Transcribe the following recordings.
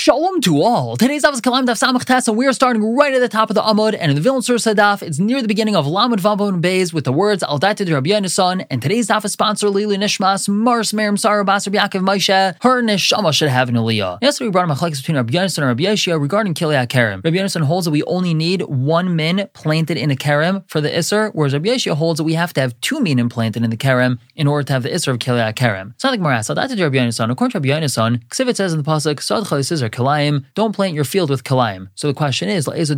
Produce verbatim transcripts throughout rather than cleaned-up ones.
Shalom to all. Today's daf is Kalam Daf Samach Tes, and we are starting right at the top of the Amud. And in the Vilna Surah Daf, it's near the beginning of Lamed Vav and Beis with the words Al Dated Rabbi Yonasan. And today's daf is sponsored Lili Nishmas Mars Miriam Sarah Basar Yaakov Moshe. Her neshama should have an aliyah. Yesterday we brought a machlekes between Rabbi Yonasan and Rabbi Yeshua regarding Kilei Kerem. Rabbi Yonasan holds that we only need one min planted in a kerem for the Isser, whereas Rabbi Yeshua holds that we have to have two min implanted in the kerem in order to have the Isser of Kilei Kerem. So like Maras Al Dated Rabbi Yonasan. According to Rabbi Yonasan, Ksivit says in the pasuk Sadcha Isser Kalayim, don't plant your field with kalayim. So the question is, in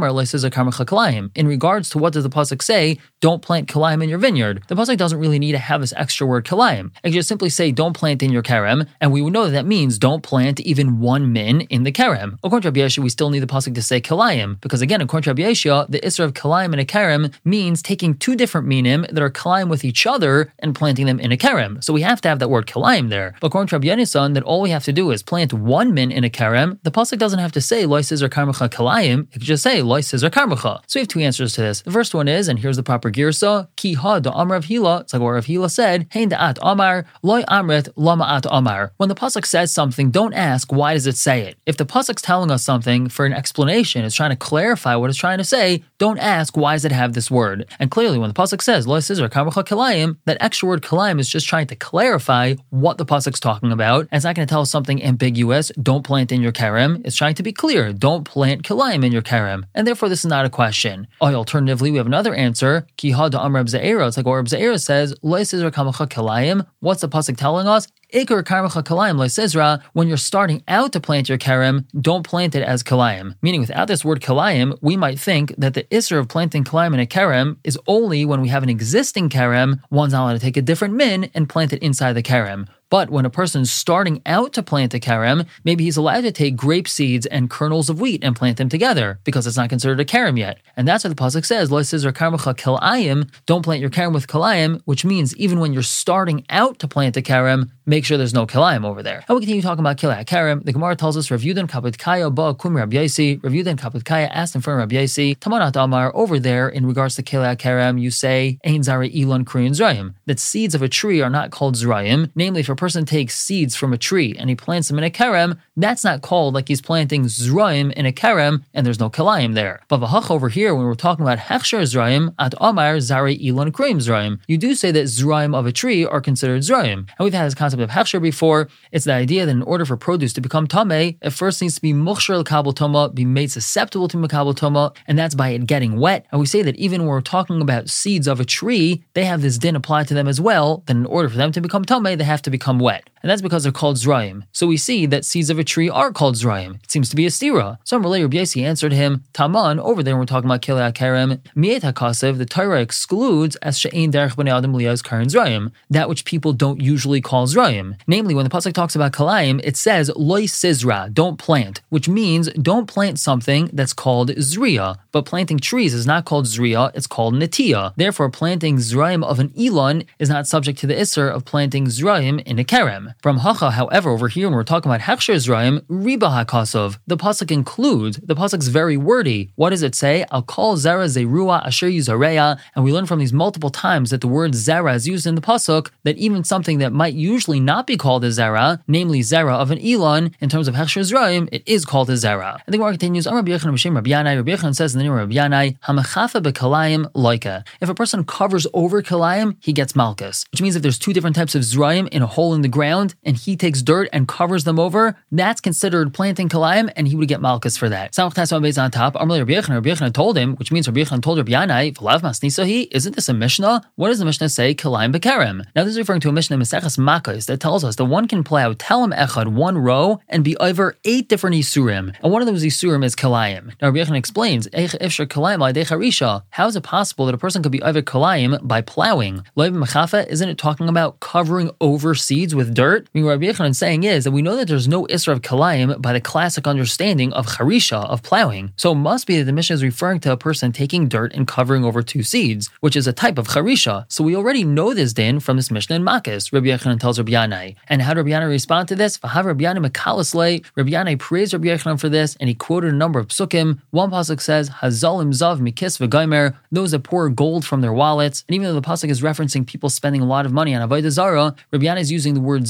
regards to what does the pasuk say, don't plant kalayim in your vineyard. The pasuk doesn't really need to have this extra word kalayim. It can just simply say, don't plant in your kerem, and we would know that that means don't plant even one min in the kerem. According to Rabbi Yeshua, we still need the pasuk to say kalayim, because again, according to Rabbi Yeshua, the isser of kalayim in a kerem means taking two different minim that are kalayim with each other and planting them in a kerem. So we have to have that word kalayim there. But according to Rabbi Yonasan, that all we have to do is plant one min in a kerem. The pasuk doesn't have to say loy sizar karmacha kalayim. It could just say loy sizar karmacha. So we have two answers to this. The first one is, and here's the proper girsa, ki ha da amar of Hila. It's like what Rav Hila said, hein da'at amar loy amrit lama at amar. When the pasuk says something, don't ask why does it say it. If the pasuk's telling us something for an explanation, it's trying to clarify what it's trying to say, don't ask why does it have this word. And clearly, when the pasuk says loy sizar karmacha kalayim, that extra word kalayim is just trying to clarify what the pasuk's talking about. And it's not going to tell us something ambiguous. Don't plant in your kerem. It's trying to be clear. Don't plant kalayim in your kerem. And therefore, this is not a question. Or alternatively, we have another answer. Ki ha da amar b'ze'era. It's like what Reb Ze'era says, Lo yisizra kamacha kalayim. What's the pasuk telling us? Ikar karmacha kalayim lo yisizra. When you're starting out to plant your kerem, don't plant it as kalayim. Meaning, without this word kalayim, we might think that the isser of planting kalayim in a kerem is only when we have an existing kerem, one's not allowed to take a different min and plant it inside the kerem. But when a person's starting out to plant a kerem, maybe he's allowed to take grape seeds and kernels of wheat and plant them together, because it's not considered a kerem yet. And that's what the pasuk says, Lo yisizra karmacha kalayim, don't plant your kerem with kalayim, which means even when you're starting out to plant a kerem, make sure there's no kalayim over there. And we continue talking about Kilei Kerem. The Gemara tells us, Rav Yudan Kapit Kaya ba kum Rabbi Yosi. Rav Yudan Kapit Kaya asked in front of Rabbi Yosi, Tamanat Amar, over there in regards to Kilei Kerem, you say, Ein zari ilan kriyin zrayim, that seeds of a tree are not called zrayim. Namely, if a person takes seeds from a tree and he plants them in a kerem, that's not called like he's planting zrayim in a kerem, and there's no kalayim there. But v'hach over here, when we're talking about hechsher zrayim, at Amar zari ilan kriyin zrayim, you do say that zrayim of a tree are considered zrayim. And we've had this concept of hechsher before. It's the idea that in order for produce to become tameh, it first needs to be mukhshar l'kabel tama, be made susceptible to makabel tama, and that's by it getting wet. And we say that even when we're talking about seeds of a tree, they have this din applied to them as well, that in order for them to become tameh, they have to become wet. And that's because they're called zrayim. So we see that seeds of a tree are called zrayim. It seems to be a stira. Some related Rabbi Yosi answered him, Taman, over there when we're talking about Kilei Kerem, mi'et hakasev, the Torah excludes as she'ein derech b'nei adam liyaz karin zrayim, that which people don't usually call zrayim. Namely, when the pasuk talks about kalayim, it says loy sizra, don't plant, which means don't plant something that's called zriya. But planting trees is not called zriya, it's called netiya. Therefore, planting zrayim of an ilan is not subject to the isser of planting zrayim in a kerem. From hacha, however, over here when we're talking about hechsher zrayim, riba hakasov, the pasuk includes, the pasuk's very wordy. What does it say? Al kol zera zerua asher yuzareya, and we learn from these multiple times that the word zera is used in the pasuk, that even something that might usually not be called a zera, namely zera of an ilan, in terms of hechsher zrayim, it is called a zera. And the Gemara continues, Amar Rabbi Yochanan b'shem Rabbi Yanai, Rabbi Yochanan says in the name of Rabbi Yanai, hamachafa b'kalayim loika. If a person covers over kalayim, he gets malchus, which means if there's two different types of zrayim in a hole in the ground, and he takes dirt and covers them over, that's considered planting kalayim, and he would get malchus for that. Samach Tasman Beis on top, Amar Rabbi Yochanan, Rabbi Yochanan told him, which means Rabbi Yochanan told Rabbi Yanai, V'lav masnisahi, isn't this a Mishnah? What does the Mishnah say? Kalayim b'kerem. Now this is referring to a Mishnah in Maseches Makkos that tells us that one can plow telem echad, one row, and be over eight different isurim, and one of those isurim is kalayim. Now Rabbi Yochanan explains, Eich ifshar kalayim l'idei charisha. How is it possible that a person could be over kalayim by plowing? Loiv mechafa, isn't it talking about covering over seeds with dirt? I mean, what Rabbi Yochanan is saying is that we know that there's no isra of kalayim by the classic understanding of charisha, of plowing. So it must be that the Mishnah is referring to a person taking dirt and covering over two seeds, which is a type of charisha. So we already know this din from this Mishnah in Makkos. Rabbi Yochanan tells Rabbi Yanai. And how did Rabbi Yanai respond to this? V'hav Rabbi Yanai mekalasle. Rabbi Yanai praised Rabbi Yochanan for this, and he quoted a number of psukim. One pasuk says, Hazalim zav mikis v'gaimer, those that pour gold from their wallets. And even though the pasuk is referencing people spending a lot of money on avodah zarah, Rabbi Yanai is using the word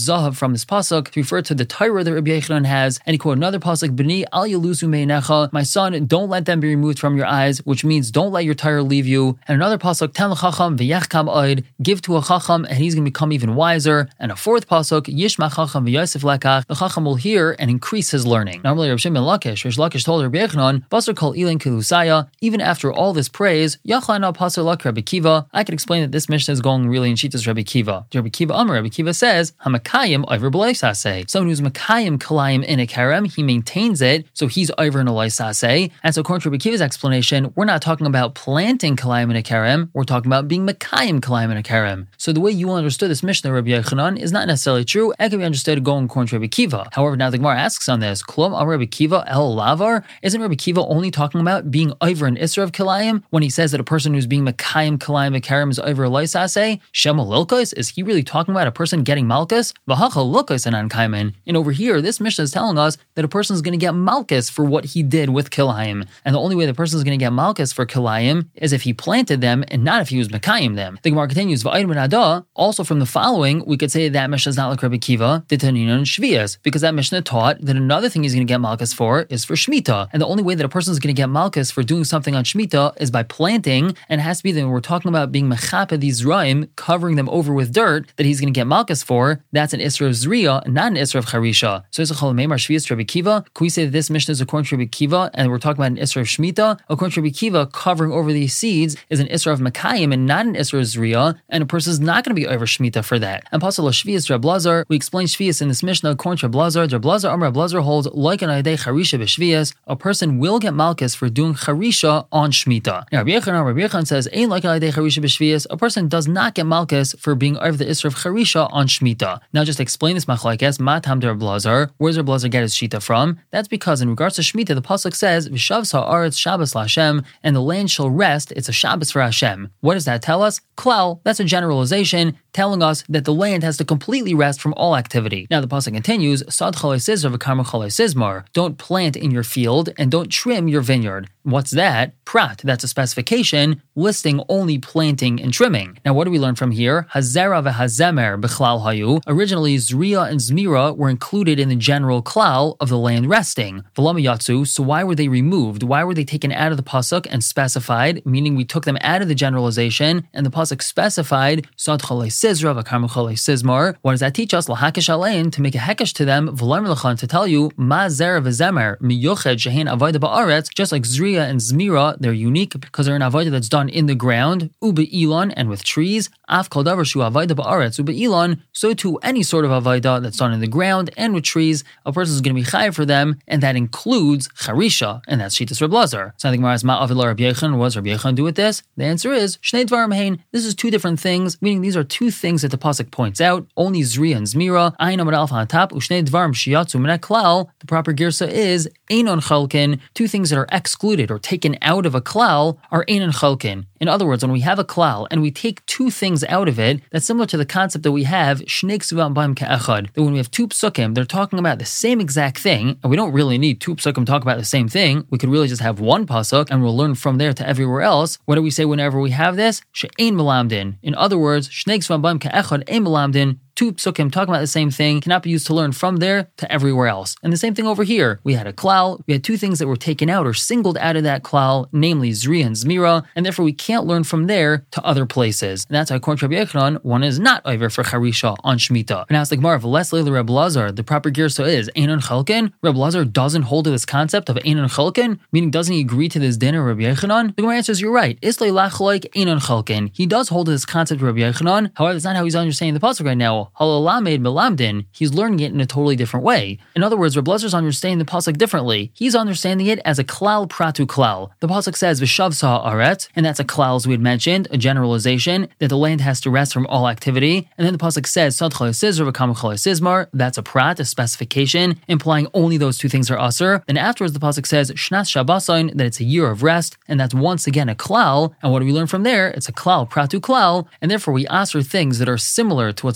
zahav from this pasuk to refer to the Torah that Rabbi Yochanan has, and he quoted another pasuk, B'ni al yaluzu me'einecha, my son, don't let them be removed from your eyes, which means don't let your Torah leave you. And another pasuk, Ten l'chacham v'yachkam oid, give to a chacham and he's going to become even wiser. And a fourth pasuk, Yishma chacham v'yosef lekach, the chacham will hear and increase his learning. Normally, Rav Shimon Lakish, Rish Lakish told Rabbi Yochanan, Basar kol ilin kilusaya, even after all this praise, Yachlana pasuk lak Rabbi Kiva, I could explain that this Mishnah is going really in Shitas Rabbi Kiva. Rabbi Kiva Amar, Rabbi Kiva says, Hamakayim over b'loisaseh. Someone who's makayim kalayim in a kerem, he maintains it, so he's over in a loisaseh. And so according to Rabbi Kiva's explanation, we're not talking about planting kalayim in a kerem, we're talking about being makayim kalayim in a kerem. So the way you understood this Mishnah, Rabbi Yochanan, is not necessarily true. It can be understood going according to Rabbi Kiva. However, now the Gemara asks on this, Klum Amar Rabbi Kiva el lavar? Isn't Rabbi Kiva only talking about being over an isra of kalayim when he says that a person who's being makayim kalayim a kerem is over a loisaseh? Shema lilkos? Is he really talking about a person getting malchus? V'hacha lilkos and ankaimen. And over here, this Mishnah is telling us that a person is going to get malchus for what he did with kilayim. And the only way the person is going to get malchus for kilayim is if he planted them and not if he was makayim them. The Gemara continues, V'ayim Ada. Also from the following, we could say that Mishnah is not like Rabbi Kiva, Ditaninon Shvias, because that Mishnah taught that another thing he's going to get malchus for is for Shemitah. And the only way that a person is going to get malchus for doing something on Shemitah is by planting, and it has to be that when we're talking about being mechape these raim, covering them over with dirt, that he's going to get malchus for, that's an isra of zriya, not an isra of charisha. So is a chol Shvias Rabbi Kiva. Can we say that this Mishnah is according to Rabbi Kiva, and we're talking about an isra of Shemitah? According to Rabbi Kiva, covering over these seeds is an isra of makayim and not an isra of zriya, and a person is not going to be over Shemitah for that. And Pasal Shvias Reb Lazar, we explain Shvias in this Mishnah according to Reb Lazar. Reb Lazar, Amar Reb Lazar holds like an idei charisha b'Shvias, a person will get malchus for doing charisha on Shemitah. Now Rabbi Yochanan, Rabbi Yochanan says, ain't like an idei charisha b'Shvias, a person does not get malchus for being over the isra of charisha on Shemitah. Now just explain this machlokes, matam de Reb Lazar. Where's Reb Lazar get his shita from? That's because in regards to Shemitah, the pasuk says, V'shavs ha'aretz Shabbos la'Hashem, and the land shall rest. It's a Shabbos for Hashem. What does that tell us? Klal. That's a generalization telling us that the land has to completely rest from all activity. Now the pasuk continues, Sad chalei sizra v'karma chalei sizmar. Don't plant in your field and don't trim your vineyard. What's that? Prat. That's a specification listing only planting and trimming. Now what do we learn from here? Hazera v'hazemer b'chlal hayu. Originally, Zriya and Zmira were included in the general klal of the land resting. V'lama yatsu. So why were they removed? Why were they taken out of the pasuk and specified? Meaning we took them out of the generalization and the pasuk specified Sad chalei sizra v'karma chalei sizmar. What does that teach us? Lahakish alein, to make a hekesh to them. V'lar melachan, to tell you ma zera v'zemer miyoched shehein avodah ba'aretz. Just like Zriya and Zmira, they're unique because they're an avodah that's done in the ground, uba ilon, and with trees. Af kol davar shu avodah ba'aretz uba ilon. So too, any sort of avodah that's done in the ground and with trees, a person is going to be chayav for them, and that includes charisha, and that's shitas Reb Lazar. So I think Gemara's ma avid la Rabbi Yochanan. What does Rabbi Yochanan do with this? The answer is shnei dvarim hein. This is two different things, meaning these are two things that the pasuk points out. Only Zriya and Zmira. Ayin amad alf hatap ushnei dvarim shiyatzu min klal. The proper girsa is einon chalkin. Two things that are excluded or taken out of a klal are einon chalkin. In other words, when we have a klal and we take two things out of it, that's similar to the concept that we have shnei ksuvim b'hem ke'echad. That when we have two psukim, they're talking about the same exact thing, and we don't really need two psukim to talk about the same thing. We could really just have one pasuk, and we'll learn from there to everywhere else. What do we say whenever we have this? She'ein melamdin. In other words, shnei ksuvim b'hem ke'echad ein melamdin. Two psukim talking about the same thing cannot be used to learn from there to everywhere else. And the same thing over here. We had a klal, we had two things that were taken out or singled out of that klal, namely Zriya and Zmira, and therefore we can't learn from there to other places. And that's how according to Rabbi Yochanan, one is not over for charisha on Shemitah. And now it's like Gemara, less leila Reb Lazar, the proper girsa is einon chalkin. Reb Lazar doesn't hold to this concept of einon chalkin, meaning doesn't he agree to this din of Rabbi Yochanan? The Gemara answers, you're right. Islay lachloik einon chalkin. He does hold to this concept of Rabbi Yochanan. However, that's not how he's understanding the pasuk right now. Halalamed melamdin, he's learning it in a totally different way. In other words, Reb Lazar's understanding the pasuk differently. He's understanding it as a klal pratu klal. The pasuk says v'shav sa aret, and that's a klal as we had mentioned, a generalization that the land has to rest from all activity. And then the pasuk says sad chalei sizra v'kam chalei sizmar. That's a prat, a specification implying only those two things are usher. Then afterwards the pasuk says shnas shabbasain, that it's a year of rest, and that's once again a klal. And what do we learn from there? It's a klal pratu klal, and therefore we usher things that are similar to what's mentioned in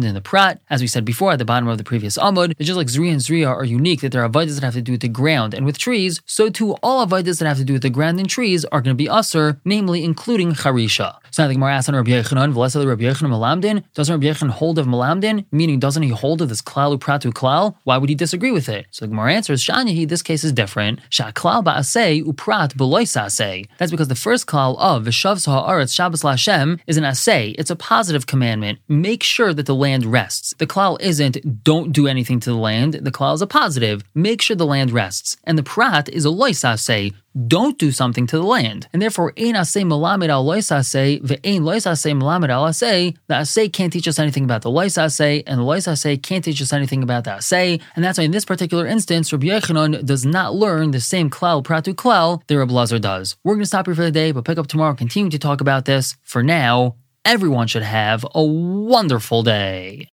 in the prat. As we said before at the bottom of the previous Amud, it's just like Zriya and Zriya are unique, that there are avodas that have to do with the ground and with trees, so too all avodas that have to do with the ground and trees are going to be usher, namely including charisha. So now the Gemara asks on Rabbi Yechanan, V'lesa Rabbi Yechanan Malamdin, doesn't Rabbi Yechanan hold of Malamdin? Meaning, doesn't he hold of this klal upratu klal? Why would he disagree with it? So the Gemara answers, Sha'anihi, this case is different. Sha klal ba'asei uprat b'loisa asei. That's because the first klal of V'shav ha'aretz Shabbos la'Hashem is an asei. It's a positive commandment. Make sure that the land rests. The klal isn't don't do anything to the land. The klal is a positive. Make sure the land rests. And the prat is a loisa asei. Don't do something to the land. And therefore, ein asei malamed al loisa asei, ve'ein loisa asei malamed al asei. The asei can't teach us anything about the loisa asei, and the loisa asei can't teach us anything about the asei. And that's why in this particular instance, Rabbi Yechanan does not learn the same klal pratu klal that Rabbi Lazar does. We're going to stop here for the day, but pick up tomorrow and continue to talk about this. For now, everyone should have a wonderful day.